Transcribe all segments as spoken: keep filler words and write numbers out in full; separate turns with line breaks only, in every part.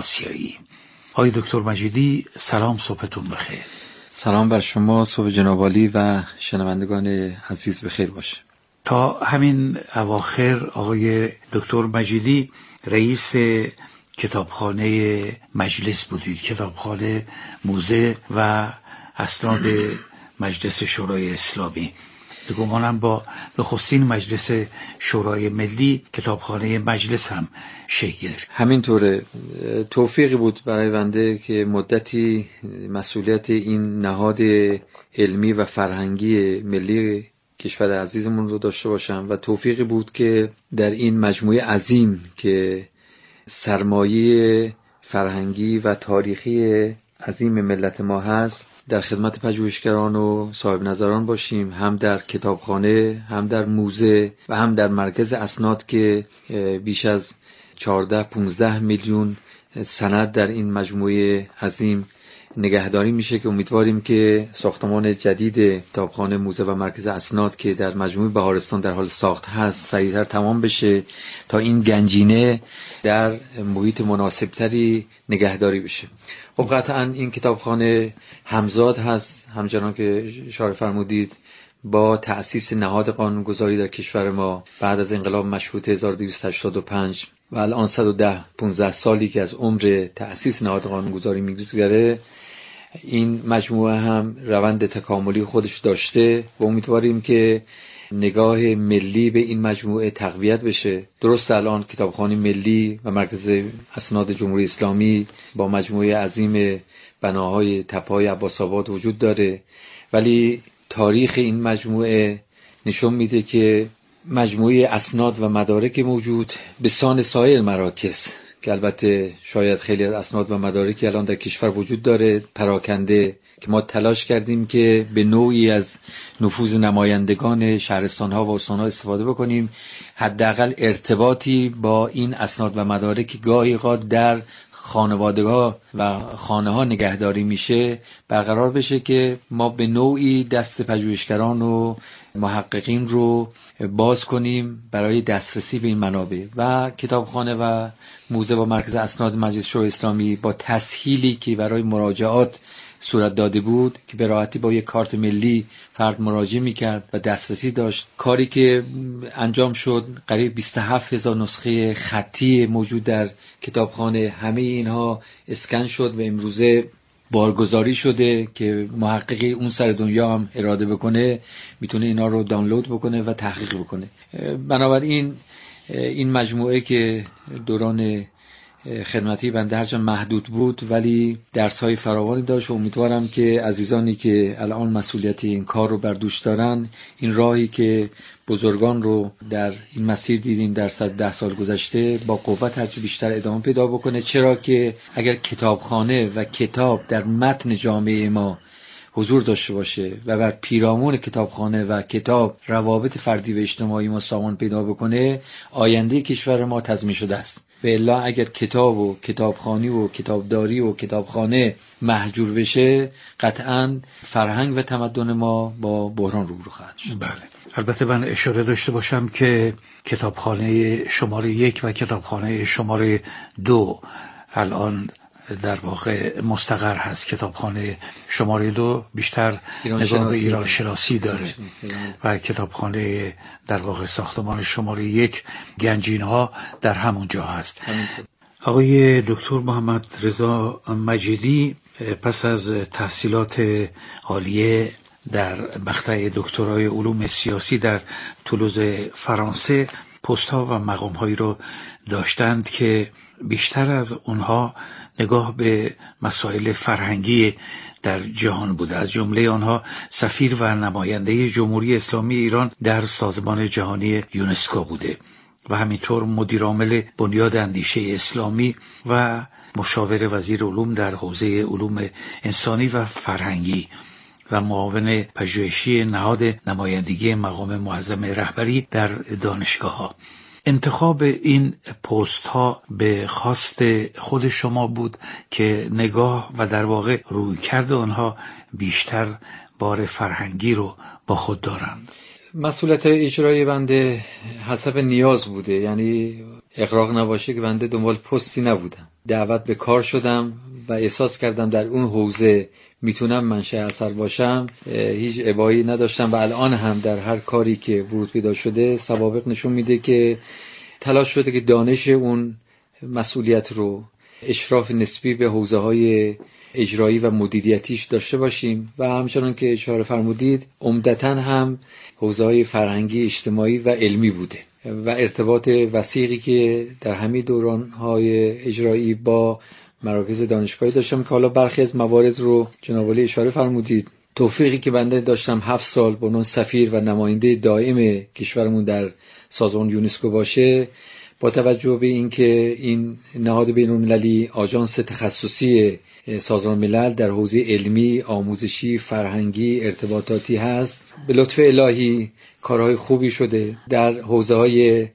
آسیایی. آقای دکتر مجیدی سلام، صبحتون بخیر.
سلام بر شما، صبح جناب عالی و شنوندگان عزیز بخیر باشه.
تا همین اواخر آقای دکتر مجیدی رئیس کتابخانه مجلس بودید، کتابخانه موزه و اسناد مجلس شورای اسلامی. به گمانم با نخستین مجلس شورای ملی کتابخانه مجلس هم شکل گرفت.
همینطوره. توفیقی بود برای بنده که مدتی مسئولیت این نهاد علمی و فرهنگی ملی کشور عزیزمون رو داشته باشم و توفیقی بود که در این مجموعه عظیم که سرمایه فرهنگی و تاریخی عظیم ملت ما هست در خدمت پژوهشگران و صاحب نظران باشیم، هم در کتابخانه، هم در موزه و هم در مرکز اسناد که بیش از چهارده پانزده میلیون سند در این مجموعه عظیم نگهداری میشه که امیدواریم که ساختمان جدید کتابخانه موزه و مرکز اسناد که در مجموعه بهارستان در حال ساخت هست سریعتر تمام بشه تا این گنجینه در محیط مناسبتری نگهداری بشه. خب قطعا این کتابخانه همزاد هست، همچنان که اشاره فرمودید، با تأسیس نهاد قانونگذاری در کشور ما بعد از انقلاب مشروطه هزار و دویست و هشتاد و پنج و الان صد و ده پانزده سالی که از عمر تأسیس نهاد قانونگذاری میگذره. این مجموعه هم روند تکاملی خودش داشته و امیدواریم که نگاه ملی به این مجموعه تقویت بشه. درست الان کتابخانه ملی و مرکز اسناد جمهوری اسلامی با مجموعه عظیم بناهای تپه‌های عباس‌آباد وجود داره، ولی تاریخ این مجموعه نشون میده که مجموعه اسناد و مدارک موجود به سان سایر مراکز که البته شاید خیلی از اسناد و مدارکی الان در کشور وجود داره پراکنده که ما تلاش کردیم که به نوعی از نفوذ نمایندگان شهرستان‌ها و استان‌ها استفاده بکنیم، حداقل ارتباطی با این اسناد و مدارک گاهی اوقات در خانواده‌ها و خانه‌ها نگهداری میشه برقرار بشه که ما به نوعی دست پژوهشگران و محققین رو باز کنیم برای دسترسی به این منابع. و کتابخانه و موزه و مرکز اسناد مجلس شورای اسلامی با تسهیلی که برای مراجعات صورت داده بود که به راحتی با یک کارت ملی فرد مراجعه میکرد و دسترسی داشت، کاری که انجام شد قریب بیست و هفت هزار نسخه خطی موجود در کتابخانه، همه اینها اسکن شد و امروزه بارگذاری شده که محققی اون سر دنیا هم اراده بکنه میتونه اینا رو دانلود بکنه و تحقیق بکنه. بنابراین این مجموعه که دوران خدمتی بنده هرچند محدود بود ولی درس‌های فراوانی داشت و امیدوارم که عزیزانی که الان مسئولیت این کار رو بر دوش دارن این راهی که بزرگان رو در این مسیر دیدیم در صد ده سال گذشته با قوت هرچه بیشتر ادامه پیدا بکنه، چرا که اگر کتابخانه و کتاب در متن جامعه ما حضور داشته باشه و بر پیرامون کتابخانه و کتاب روابط فردی و اجتماعی ما سامان پیدا بکنه، آینده کشور ما تضمین شده است. و الا اگر کتاب و کتابخانی و کتابداری و کتابخانه محجور بشه قطعاً فرهنگ و تمدن ما با بحران روبرو خواهد شد.
بله. البته من اشاره داشته باشم که کتابخانه شماره یک و کتابخانه شماره دو الان در واقع مستقر هست. کتابخانه شماره دو بیشتر نگاه به ایران شناسی داره و کتابخانه در واقع ساختمان شماره یک گنجینه‌ها در همونجا هست. آقای دکتر محمد رضا مجیدی پس از تحصیلات عالیه در مقطع دکترای علوم سیاسی در تولوز فرانسه پست‌ها و مقام‌هایی رو داشتند که بیشتر از اونها نگاه به مسائل فرهنگی در جهان بوده. از جمله آنها سفیر و نماینده جمهوری اسلامی ایران در سازمان جهانی یونسکو بوده و همینطور مدیر عامل بنیاد اندیشه اسلامی و مشاور وزیر علوم در حوزه علوم انسانی و فرهنگی و معاون پژوهشی نهاد نمایندگی مقام معظم رهبری در دانشگاه‌ها. انتخاب این پست ها به خواست خود شما بود که نگاه و در واقع رویکرد آنها بیشتر بار فرهنگی رو با خود دارند؟
مسئولیت اجرایی بنده حسب نیاز بوده، یعنی اغراق نباشه که بنده دنبال پستی نبودم. دعوت به کار شدم و احساس کردم در اون حوزه میتونم منشأ اثر باشم. هیچ ابایی نداشتم و الان هم در هر کاری که ورود پیدا شده سوابق نشون میده که تلاش شده که دانش اون مسئولیت رو اشراف نسبی به حوزه‌های اجرایی و مدیریتیش داشته باشیم و همچنان که اشاره فرمودید عمدتاً هم حوزه‌های فرهنگی، اجتماعی و علمی بوده و ارتباط وثیقی که در همه دوران‌های اجرایی با مراکز دانشگاهی داشتم که حالا برخی از موارد رو جناب عالی اشاره فرمودید. توفیقی که بنده داشتم هفت سال به عنوان سفیر و نماینده دائم کشورمون در سازمان یونسکو باشه، با توجه به اینکه این نهاد بین‌المللی آژانس تخصصی سازمان ملل در حوزه علمی، آموزشی، فرهنگی، ارتباطاتی هست، به لطف الهی کارهای خوبی شده. در حوزه‌های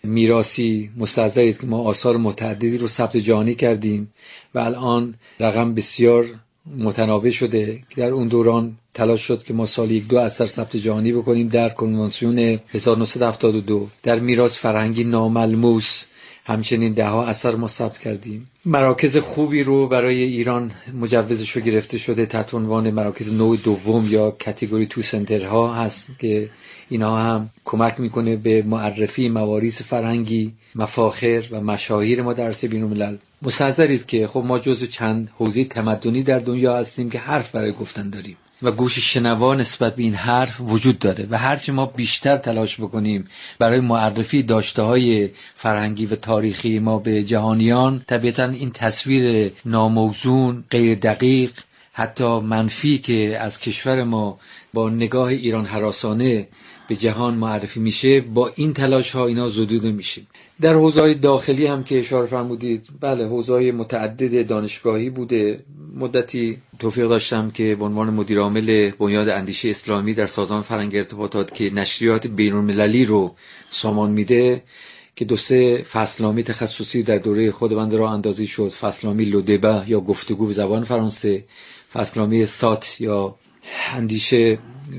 میراثی مستحضرید که ما آثار متعددی رو ثبت جهانی کردیم و الان رقم بسیار متناوب شده که در اون دوران تلاش شد که ما سال یک دو اثر ثبت جهانی بکنیم در کنوانسیون هزار و نهصد و هفتاد و دو. در میراث فرهنگی ناملموس همچنین ده ها اثر ما ثبت کردیم. مراکز خوبی رو برای ایران مجوزش رو گرفته شده تحت عنوان مراکز نوع دوم یا کاتگوری تو سنترها هست که اینا هم کمک میکنه به معرفی مواریث فرهنگی، مفاخر و مشاهیر ما در عرصه بین‌الملل. مستحضرید که خب ما جزو چند حوزه تمدنی در دنیا هستیم که حرف برای گفتن داریم و گوش شنوا نسبت به این حرف وجود داره و هرچی ما بیشتر تلاش بکنیم برای معرفی داشته‌های فرهنگی و تاریخی ما به جهانیان، طبیعتاً این تصویر ناموزون، غیر دقیق، حتی منفی که از کشور ما با نگاه ایران هراسانه به جهان معرفی میشه، با این تلاش ها اینا زدوده میشه. در حوزه‌های داخلی هم که اشاره فرمودید، بله حوزه‌های متعدد دانشگاهی بوده. مدتی توفیق داشتم که به عنوان مدیر عامل بنیاد اندیشه اسلامی در سازمان فرهنگ ارتباطات که نشریات بین‌المللی رو سامان میده که دو سه فصلنامه تخصصی در دوره خود بنده راه اندازی شد. فصلنامه لودبا یا گفتگو به زبان فرانسه، فصلنامه ثات یا اندیشه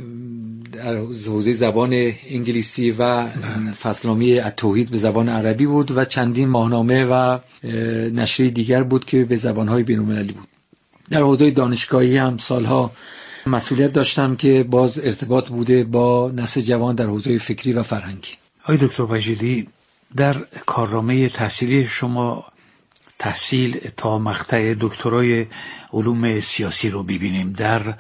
در حوزه زبان انگلیسی و فصلنامه التوحید به زبان عربی بود و چندین ماهنامه و نشریه دیگر بود که به زبانهای بین‌المللی بود. در حوزه دانشگاهی هم سالها مسئولیت داشتم که باز ارتباط بوده با نسل جوان در حوزه فکری و فرهنگی.
آقای دکتر وجیدی، در کارنامه تحصیلی شما تحصیل تا مقطع دکترای علوم سیاسی رو ببینیم در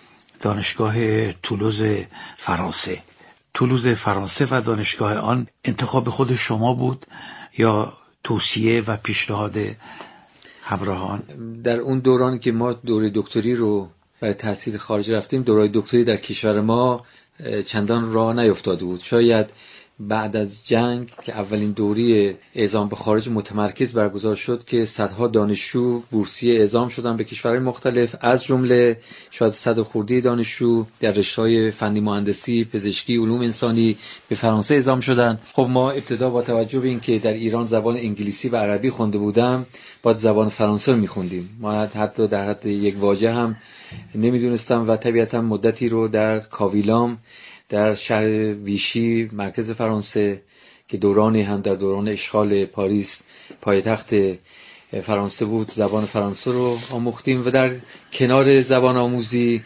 دانشگاه تولوز فرانسه. تولوز فرانسه و دانشگاه آن انتخاب خود شما بود یا توصیه و پیشنهاد همراهان؟
در اون دوران که ما دوره دکتری رو برای تحصیل خارج رفتیم، دوره دکتری در کشور ما چندان راه نیفتاده بود. شاید بعد از جنگ که اولین دوره اعزام به خارج متمرکز برگزار شد که صدها دانشجو بورسیه اعزام شدن به کشورهای مختلف، از جمله شاید صد خورده دانشجو در رشته‌های فنی مهندسی، پزشکی، علوم انسانی به فرانسه اعزام شدن. خب ما ابتدا با توجه به اینکه در ایران زبان انگلیسی و عربی خونده بودم، باید زبان فرانسه رو می‌خوندیم. ما حتی در حد یک واژه هم نمی‌دونستم و طبیعتاً مدتی رو در کاویلام در شهر ویشی مرکز فرانسه که دورانی هم در دوران اشغال پاریس پایتخت فرانسه بود زبان فرانسه رو آموختیم و در کنار زبان آموزی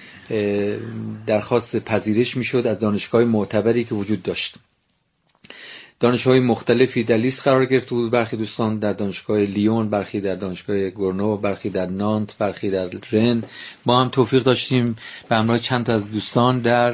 درخواست پذیرش میشد از دانشگاه معتبری که وجود داشت. دانشگاه‌های مختلفی در لیست قرار گرفته بود. برخی دوستان در دانشگاه لیون، برخی در دانشگاه گورنو، برخی در نانت، برخی در رن. ما هم توفیق داشتیم به همراه چند تا از دوستان در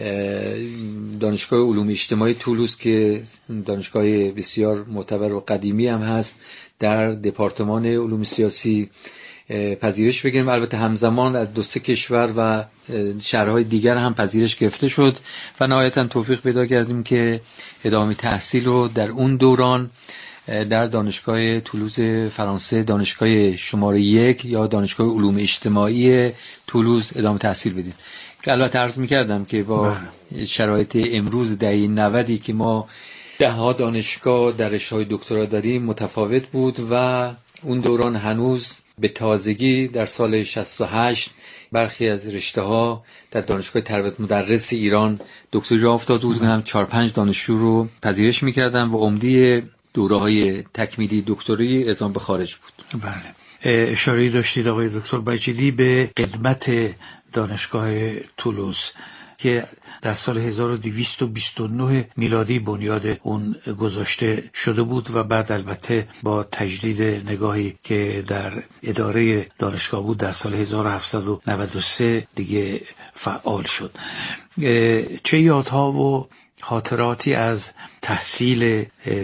دانشگاه علوم اجتماعی تولوز که دانشگاه بسیار معتبر و قدیمی هم هست در دپارتمان علوم سیاسی پذیرش بگیریم. البته همزمان از دو سه کشور و شهرهای دیگر هم پذیرش گرفته شد و نهایتاً توفیق پیدا کردیم که ادامه تحصیل رو در اون دوران در دانشگاه تولوز فرانسه، دانشگاه شماره یک یا دانشگاه علوم اجتماعی تولوز ادامه تحصیل بدیم. که البته عرض می‌کردم که با شرایط امروز دهه نود که ما ده ها دانشگاه در رشته‌های دکترا داریم متفاوت بود و اون دوران هنوز به تازگی در سال شصت و هشت برخی از رشته‌ها در دانشگاه تربیت مدرس ایران دکتری را افتاده بود، هم چهار پنج دانشجو رو پذیرش می‌کردن و عمده دوره‌های تکمیلی دکتری اعزام به خارج بود.
بله. اشاره داشتید آقای دکتر مجیدی به قدمت دانشگاه تولوز که در سال هزار و دویست و بیست و نه میلادی بنیاد اون گذاشته شده بود و بعد البته با تجدید نگاهی که در اداره دانشگاه بود در سال هزار و هفتصد و نود و سه دیگه فعال شد. چه یادها و خاطراتی از تحصیل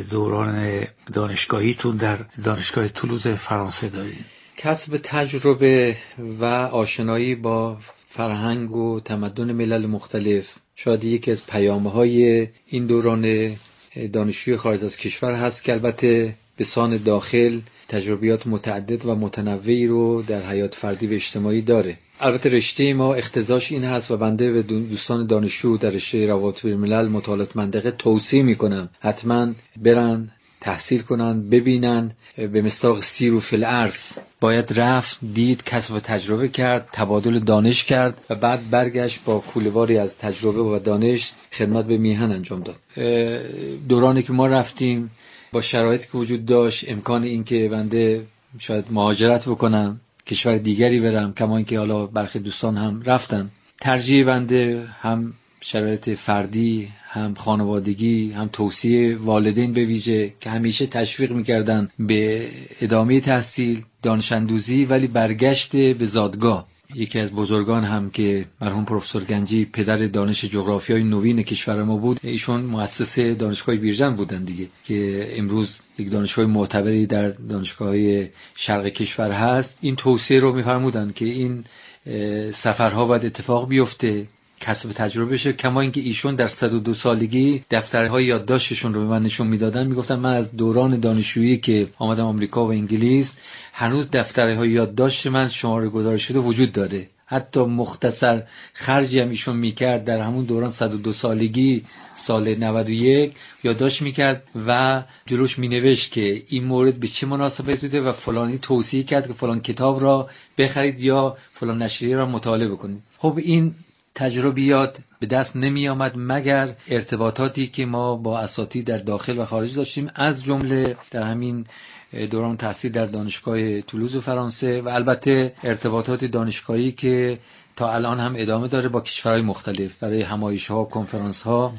دوران دانشگاهیتون در دانشگاه تولوز فرانسه دارید؟
کسب تجربه و آشنایی با فرهنگ و تمدن ملل مختلف شاید یکی از پیام‌های این دوران دانشجوی خارج از کشور هست که البته به سان داخل تجربیات متعدد و متنوعی رو در حیات فردی و اجتماعی داره. البته رشته ما اختصاصش این هست و بنده به دوستان دانشجو در رشته روابط بین‌الملل مطالعات منطقه توصیه میکنم حتما برن تحصیل کنن، ببینن. به مصداق سیر و فی الارض باید رفت، دید، کسب تجربه کرد، تبادل دانش کرد و بعد برگشت با کوله‌واری از تجربه و دانش خدمت به میهن انجام داد. دورانی که ما رفتیم با شرایطی که وجود داشت، امکان این که بنده شاید مهاجرت بکنم، کشور دیگری برم، کما اینکه حالا برخی دوستان هم رفتن، ترجیح بنده هم شرایط فردی، هم خانوادگی، هم توصیه والدین به ویژه که همیشه تشویق میکردن به ادامه تحصیل، دانش اندوزی، ولی برگشت به زادگاه. یکی از بزرگان هم که مرحوم پروفسور گنجی پدر دانش جغرافیای نوین کشور ما بود، ایشون مؤسس دانشگاه بیرجند بودن دیگه که امروز یک دانشگاه معتبری در دانشگاه‌های شرق کشور هست. این توصیه رو می‌فرمودن که این سفرها باید اتفاق بیفته، کسب تجربه شه. کما اینکه ایشون در صد و دو سالگی دفترهای یادداشتشون رو به من نشون میدادن، میگفتن من از دوران دانشجویی که آمدم آمریکا و انگلیس هنوز دفترهای یادداشت من شماره گذاری شده وجود داره. حتی مختصر خرجی هم ایشون میکرد در همون دوران صد و دو سالگی سال نود و یک یادداشت میکرد و جلوش مینوشت که این مورد به چه مناسبتی بوده و فلانی توصیه کرد که فلان کتاب را بخرید یا فلان نشریه را مطالعه بکنید. خب این تجربیات به دست نمی آمد مگر ارتباطاتی که ما با اساتید در داخل و خارج داشتیم، از جمله در همین دوران تحصیل در دانشگاه تولوز فرانسه و البته ارتباطات دانشگاهی که تا الان هم ادامه داره با کشورهای مختلف برای همایش‌ها، کنفرانس‌ها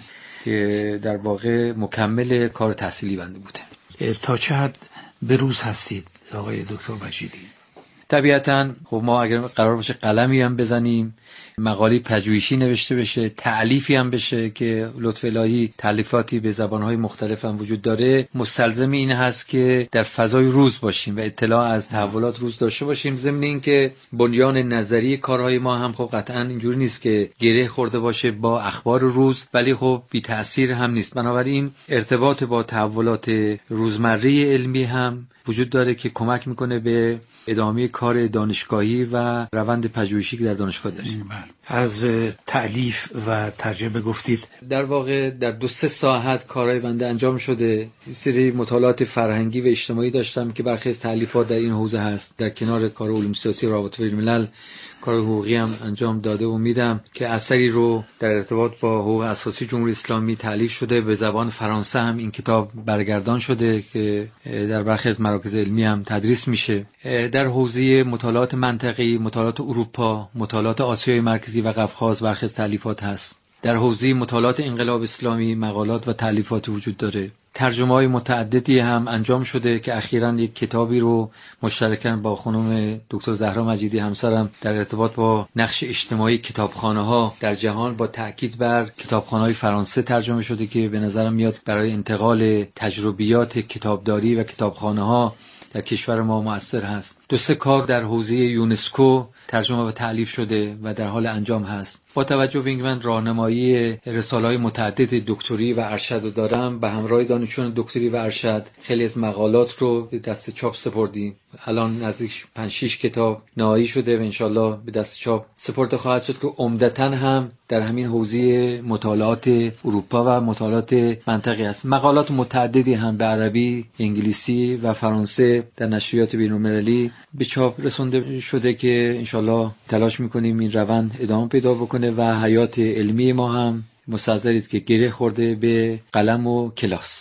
که در واقع مکمل کار تحصیلی بنده بوده.
تا چه حد به روز هستید آقای دکتر مجیدی؟
طبیعتاً خب ما اگر قرار باشه قلمی هم بزنیم، مقاله پژوهشی نوشته بشه، تألیفی هم بشه که لطف الهی تألیفاتی به زبانهای مختلف هم وجود داره، مستلزم این هست که در فضای روز باشیم و اطلاع از تحولات روز داشته باشیم. ضمن این که بنیان نظری کارهای ما هم خب قطعاً اینجوری نیست که گره خورده باشه با اخبار روز، ولی خب بی تأثیر هم نیست. بنابراین ارتباط با تحولات روزمره علمی هم وجود داره که کمک میکنه به ادامه کار دانشگاهی و روند پژوهشی که در دانشگاه داریم.
از تألیف و ترجمه گفتید.
در واقع در دو سه ساعت کارهای بنده انجام شده. سری مطالعات فرهنگی و اجتماعی داشتم که برخی از تألیفات در این حوزه هست. در کنار کار علوم سیاسی روابط بین‌الملل کار حقوقی هم انجام داده و میدم که اثری رو در ارتباط با حقوق اساسی جمهوری اسلامی تألیف شده. به زبان فرانسه هم این کتاب برگردان شده که در برخی از مراکز علمی هم تدریس میشه. در حوزه مطالعات منطقی، مطالعات اروپا، مطالعات آسیای مرکزی و قفقاز برخی از تألیفات هست. در حوزه مطالعات انقلاب اسلامی مقالات و تألیفات وجود داره. ترجمه‌های متعددی هم انجام شده که اخیراً یک کتابی رو مشترکاً با خانم دکتر زهرا مجیدی همسرم در ارتباط با نقش اجتماعی کتابخانه‌ها در جهان با تأکید بر کتابخانه‌های فرانسه ترجمه شده که به نظرم میاد برای انتقال تجربیات کتابداری و کتابخانه‌ها در کشور ما مؤثر هست. دو سه کار در حوزه یونسکو ترجمه و تألیف شده و در حال انجام هست. با توجه به اینکه من راهنمایی رساله‌های متعدد دکتری و ارشد دارم، به همراه دانشجویان دکتری و ارشد خیلی از مقالات رو به دست چاپ سپردیم. الان نزدیک پنج شش کتاب نهایی شده و انشالله به دست چاپ سپرده خواهد شد که عمدتاً هم در همین حوزه مطالعات اروپا و مطالعات منطقی است. مقالات متعددی هم به عربی، انگلیسی و فرانسه در نشریات بین‌المللی به چاپ رسونده شده که انشالله تلاش می‌کنیم این روند ادامه پیدا بکنه و حیات علمی ما هم مستحضرید که گره خورده به قلم و کلاس.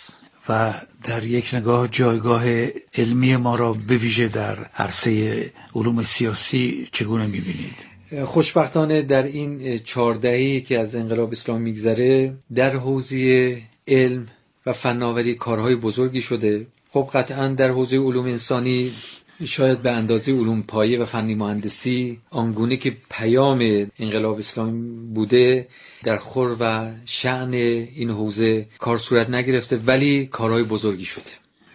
و در یک نگاه جایگاه علمی ما را به ویژه در عرصه علوم سیاسی چگونه می‌بینید؟
خوشبختانه در این چهار دهه‌ای که از انقلاب اسلامی میگذره در حوزه علم و فناوری کارهای بزرگی شده. خب قطعا در حوزه علوم انسانی شاید به اندازه علوم پایه و فنی مهندسی آنگونه که پیام انقلاب اسلامی بوده در خور و شأن این حوزه کار صورت نگرفته، ولی کارهای بزرگی شده.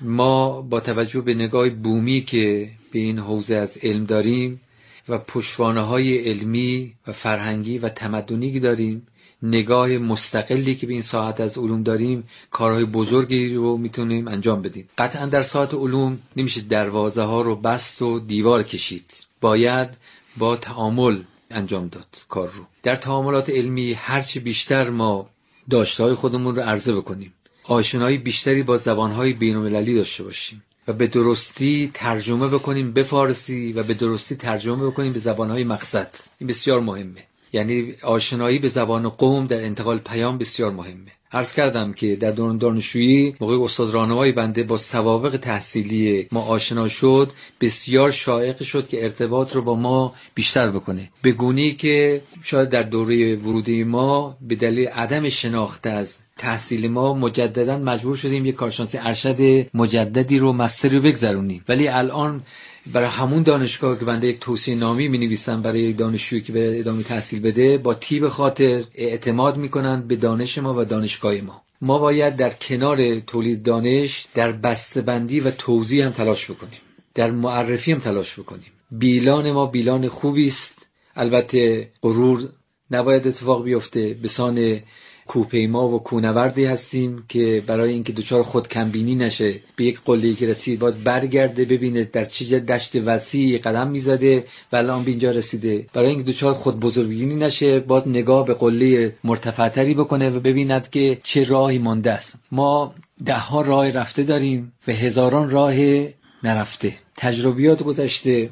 ما با توجه به نگاه بومی که به این حوزه از علم داریم و پشتوانه‌های علمی و فرهنگی و تمدنی که داریم، نگاه مستقلی که به این ساحت از علوم داریم، کارهای بزرگی رو میتونیم انجام بدیم. قطعا در ساحت علوم نمیشه دروازه ها رو بست و دیوار کشید، باید با تعامل انجام داد کار رو. در تعاملات علمی هرچی بیشتر ما داشته‌های خودمون رو عرضه بکنیم، آشنایی بیشتری با زبان‌های بین‌المللی داشته باشیم و به درستی ترجمه بکنیم به فارسی و به درستی ترجمه بکنیم به زبان‌های مقصد، این بسیار مهمه. یعنی آشنایی به زبان قوم در انتقال پیام بسیار مهمه. عرض کردم که در دوران دانشجویی موقع استاد راهنمای بنده با سوابق تحصیلی ما آشنا شد، بسیار شایق شد که ارتباط رو با ما بیشتر بکنه، به گونه‌ای که شاید در دوره ورودی ما به دلیل عدم شناخت از تحصیل ما مجددا مجبور شدیم یک کارشناسی ارشد مجددی رو مستری رو بگذرونیم. ولی الان برای همون دانشگاه که بنده یک توصیه نامی می نویسم برای یک دانشجویی که به ادامه تحصیل بده، با طیب خاطر اعتماد میکنن به دانش ما و دانشگاه ما. ما باید در کنار تولید دانش در بسته‌بندی و توزیع هم تلاش بکنیم، در معرفی هم تلاش بکنیم. بیلان ما بیلان خوبی است، البته غرور نباید اتفاق بیفته. بسان کوپیما و کونوردی هستیم که برای اینکه دوچار خود کمبینی نشه، به یک قله‌ای که رسید باید برگرده ببینه در چه دشت وسیعی قدم میزده و الان به اینجا رسیده. برای اینکه دوچار خود بزرگبینی نشه باید نگاه به قله مرتفع‌تری بکنه و ببیند که چه راهی مانده است. ما ده ها راه رفته داریم و هزاران راه نرفته. تجربیات گذشته،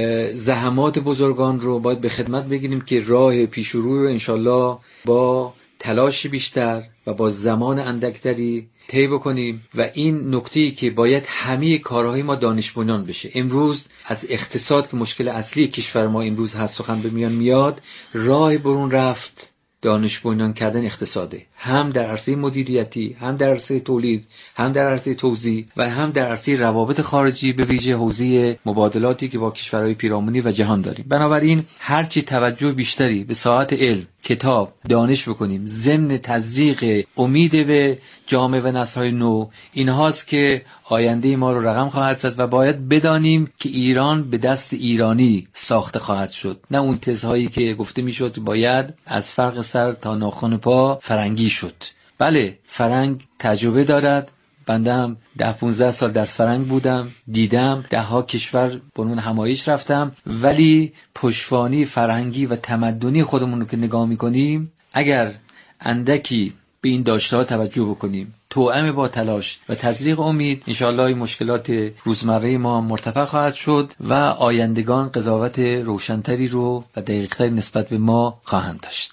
زحمات بزرگان رو باید به خدمت بگیریم که راه پیش رو رو انشالله با تلاش بیشتر و با زمان اندکتری طی بکنیم. و این نکته‌ای که باید همه کارهای ما دانش بنیان بشه. امروز از اقتصاد که مشکل اصلی کشور ما امروز هست سخن به میان میاد، راه برون رفت دانش بنیان کردن اقتصاده، هم در عرصه مدیریتی، هم در عرصه تولید، هم در عرصه توزیع و هم در عرصه روابط خارجی، به ویژه حوزه مبادلاتی که با کشورهای پیرامونی و جهان داریم. بنابراین هرچی توجه بیشتری به ساحت علم، کتاب، دانش بکنیم، ضمن تزریق امید به جامعه و نسل‌های نو، اینهاست که آینده ما رو رقم خواهد زد و باید بدانیم که ایران به دست ایرانی ساخته خواهد شد، نه اون تزهایی که گفته میشد باید از فرق سر تا ناخن پا فرنگی شد. بله، فرنگ تجربه دارد. بنده هم ده پونزده سال در فرنگ بودم، دیدم ده ها کشور برون همایش رفتم، ولی پشتوانه فرهنگی و تمدنی خودمون رو که نگاه میکنیم، اگر اندکی به این داشته ها توجه بکنیم، توأم با تلاش و تزریق امید، انشاءالله این مشکلات روزمره ما مرتفع خواهد شد و آیندگان قضاوت روشنتری رو و دقیقتری نسبت به ما خواهند داشت.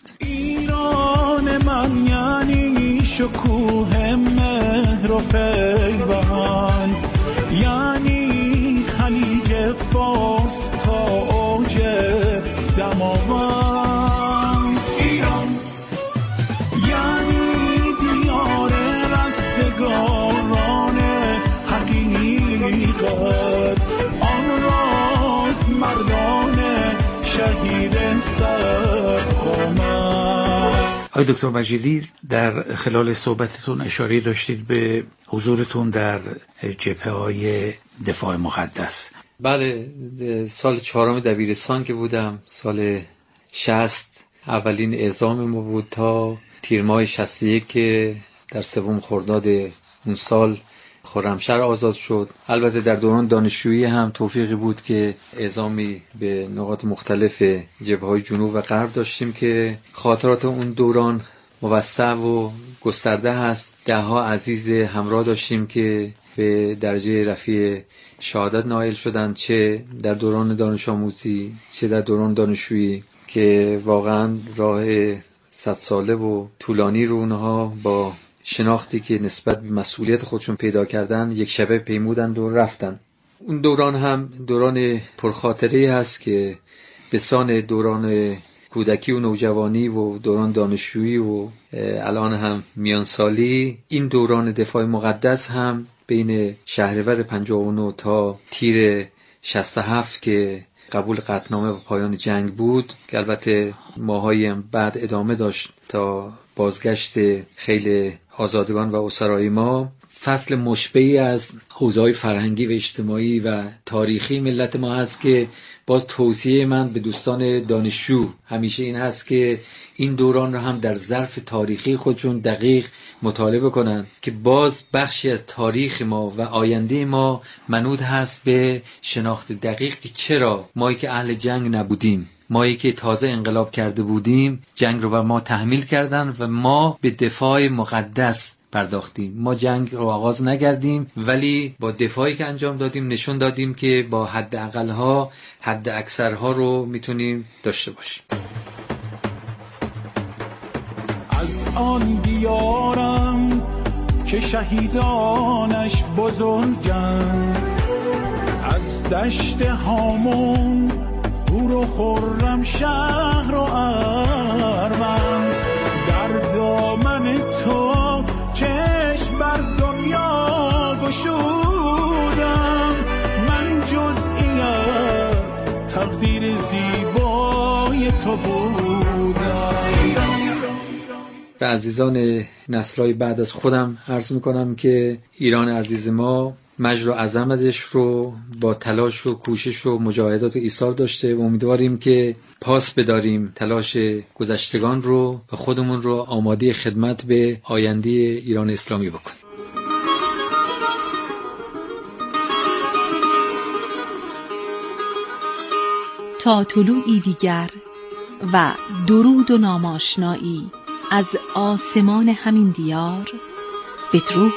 ایران من یعنی شکوه مهر و پیوند، یعنی خلیج فارس تا اوج دماوند. ایران یعنی دیار رستگاران حقیقت، آن را مردان شهید سرقامت.
آقای دکتر مجیدی، در خلال صحبتتون اشاره داشتید به حضورتون در جبهه‌های دفاع مقدس.
بله، سال چهارم دبیرستان که بودم، سال شصت اولین اعزام ما بود تا تیر ماه شصت و یک که در سوم خرداد اون سال خرمشهر آزاد شد. البته در دوران دانشجویی هم توفیقی بود که اعزامی به نقاط مختلف جبهه‌های جنوب و غرب داشتیم که خاطرات اون دوران موسع و گسترده هست. ده ها عزیز همراه داشتیم که به درجه رفیع شهادت نائل شدند، چه در دوران دانش آموزی چه در دوران دانشجویی، که واقعا راه صد ساله و طولانی رو اونها با شناختی که نسبت به مسئولیت خودشون پیدا کردن یک شبه پیمودند و رفتن. اون دوران هم دوران پرخاطره هست که به سان دوران کودکی و نوجوانی و دوران دانشجویی و الان هم میانسالی، این دوران دفاع مقدس هم بین شهریور پنجاه و نه تا تیر شصت و هفت که قبول قطعنامه و پایان جنگ بود، که البته ماهایی بعد ادامه داشت تا بازگشت خیلی آزادگان و اسرای ما، فصل مشبعی از اوضاع فرهنگی و اجتماعی و تاریخی ملت ما هست که باز توصیه من به دوستان دانشجو همیشه این هست که این دوران رو هم در ظرف تاریخی خودشون دقیق مطالعه کنن که باز بخشی از تاریخ ما و آینده ما منوط هست به شناخت دقیق که چرا مایی که اهل جنگ نبودیم، مایی که تازه انقلاب کرده بودیم، جنگ رو بر ما تحمیل کردن و ما به دفاع مقدس پرداختیم. ما جنگ رو آغاز نکردیم، ولی با دفاعی که انجام دادیم نشون دادیم که با حد اقلها حد اکثرها رو میتونیم داشته باشیم.
از آن دیارم که شهیدانش بزرگند، از دشت هامون هور و خرم شهر و ارمن، در دامن تو چشم بر دنیا گشودم، من جزئی از تقدیر زیبای تو بودم.
به عزیزان نسل‌های بعد از خودم عرض میکنم که ایران عزیز ما مجد و عظمتش رو با تلاش و کوشش و مجاهدات و ایثار داشته و امیدواریم که پاس بداریم تلاش گذشتگان رو و خودمون رو آماده خدمت به آینده ایران اسلامی بکنیم.
تا طلوعی دیگر و درود و ناماشنایی از آسمان همین دیار، بدرود.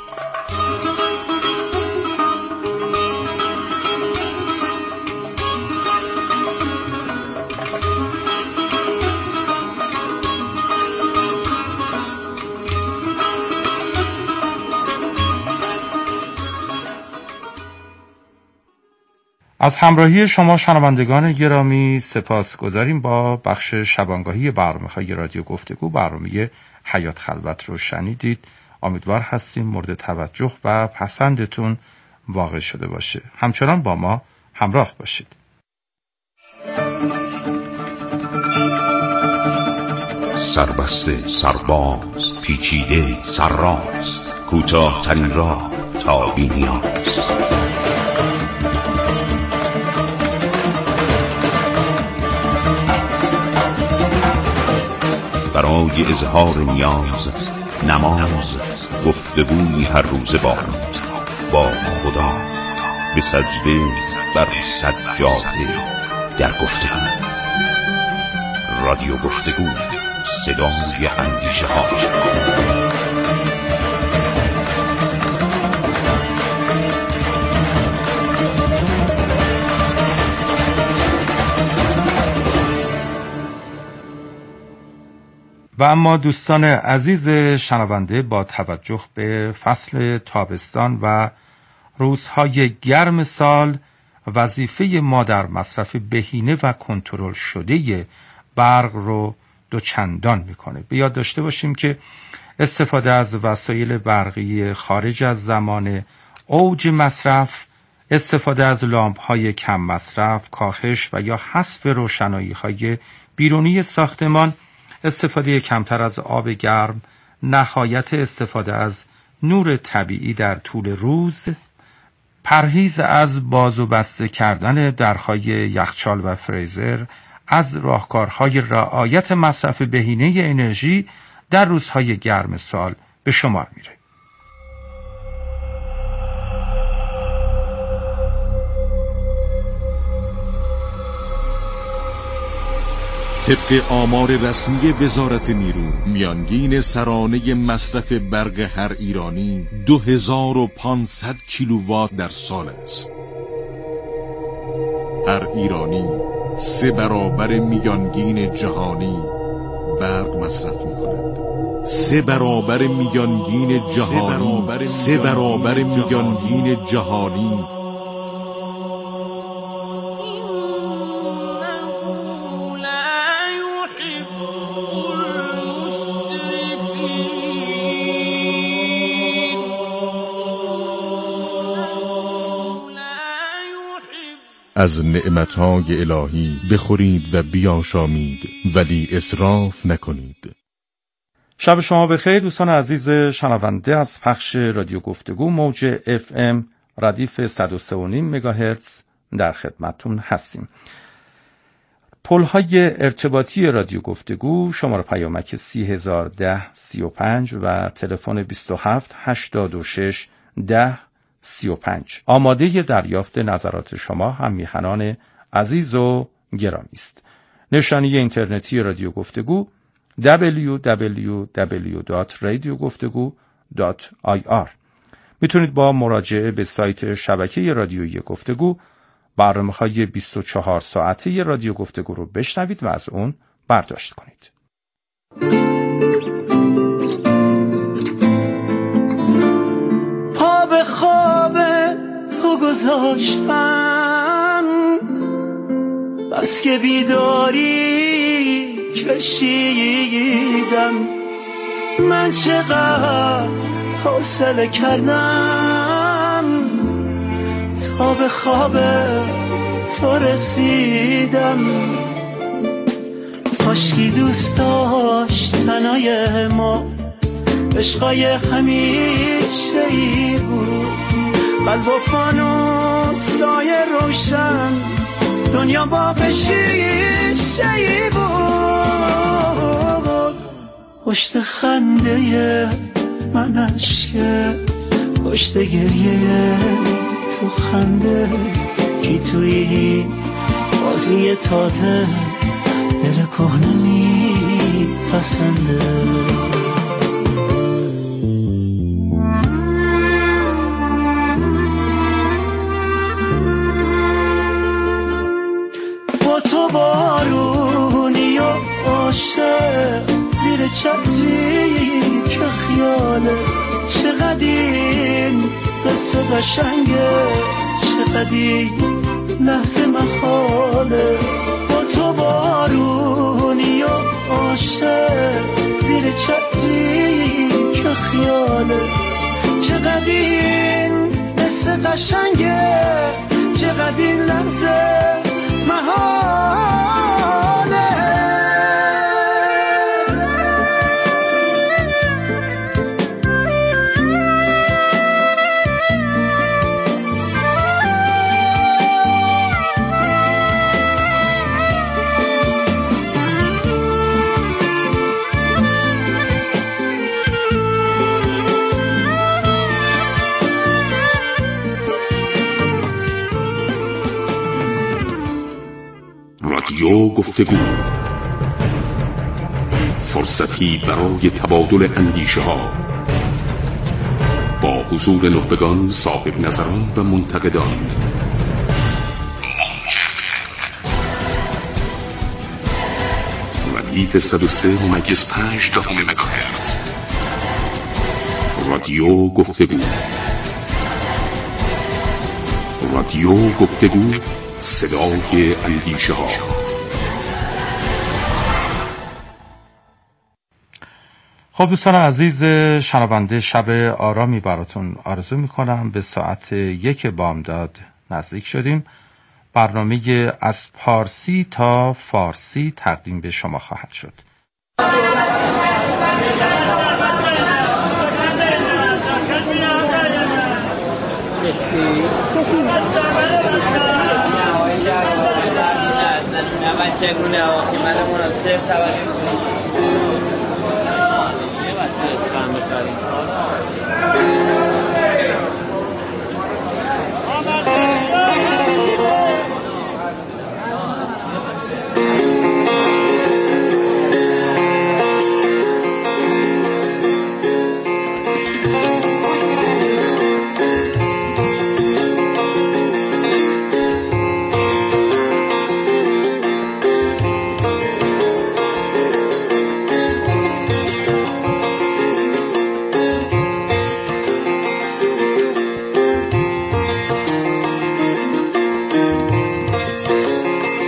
از همراهی شما شنوندگان گرامی سپاسگزاریم. با بخش شبانگاهی برنامه‌های رادیو گفتگو برنامه حیات خلوت رو شنیدید. امیدوار هستیم مورد توجه و پسندتون واقع شده باشه. همچنان با ما همراه باشید.
سربسته، سرباز، پیچیده، سرراست، کوتاه ترین راه تا بی‌نیاز. برای اظهار نیاز، نماز، گفتگوی هر روز با روز با خدا، به سجده بر سجاده در گفتگو. رادیو گفتگو، صدای اندیشه ها.
و اما دوستان عزیز شنونده، با توجه به فصل تابستان و روزهای گرم سال، وظیفه ما در مصرف بهینه و کنترل شده برق رو دوچندان میکنه. به یاد داشته باشیم که استفاده از وسایل برقی خارج از زمان اوج مصرف، استفاده از لامپ‌های کم مصرف، کاهش و یا حذف روشنایی‌های بیرونی ساختمان، استفاده کمتر از آب گرم، نهایت استفاده از نور طبیعی در طول روز، پرهیز از باز و بسته کردن درهای یخچال و فریزر، از راهکارهای رعایت مصرف بهینه انرژی در روزهای گرم سال به شمار میره.
طبق آمار رسمی وزارت نیرو، میانگین سرانه مصرف برق هر ایرانی دو هزار و پانصد کیلووات در سال است. هر ایرانی سه برابر میانگین جهانی برق مصرف می کند. سه برابر میانگین جهانی سه برابر میانگین جهانی از نعمتهای الهی بخورید و بیاشامید ولی اسراف نکنید.
شب شما بخیر دوستان عزیز شنونده از پخش رادیو گفتگو موج اف ام ردیف صد و سه و نیم مگاهرتز در خدمتتون هستیم. پل‌های ارتباطی رادیو گفتگو شماره پیامک سی هزار ده سی و پنج و تلفن بیست و هفت هشتاد و شش ده سی و پنج آماده دریافت نظرات شما هم میهنان عزیز و گرامی است. نشانی اینترنتی رادیو گفتگو دبلیو دبلیو دبلیو دات رادیو گفتگو دات آی آر. میتونید با مراجعه به سایت شبکه رادیویی گفتگو برنامه‌های بیست و چهار ساعته رادیو گفتگو رو بشنوید و از اون برداشت کنید.
پا به خواب تو گذاشتم بس که بیداری کشیدم، من چقدر حوصله کردم تا به خواب تو رسیدم. کاشکی دوست داشت تنای ما عشقای همیشه ای بود، قلب و فانوسای روشن دنیا باغ شیشه ای بود. پشت خنده من اشکه، پشت گریه تو خنده، کی توی بازی تازه دل کهنه میپسنده. با تو بارونی و عاشق زیر چتری که خیاله، چقدر این قصه قشنگه، چقدر این لحظه محاله. با تو بارونی و عاشق زیر چتری که خیاله، چقدر این قصه قشنگه، چقدر این لحظه محاله.
رادیو گفتگو، فرصتی برای تبادل اندیشه ها با حضور نخبگان، صاحب نظران و منتقدان. ردیف صد و سه ممیز پنج دهم مگاهرتز. رادیو گفتگو، رادیو گفتگو، صدای اندیشه ها.
خب دوستان عزیز شنونده، شب آرامی براتون آرزو میکنم. به ساعت یک بامداد نزدیک شدیم. برنامه از پارسی تا فارسی تقدیم به شما خواهد شد.
چگونه عواقب مناسب توجه کنید.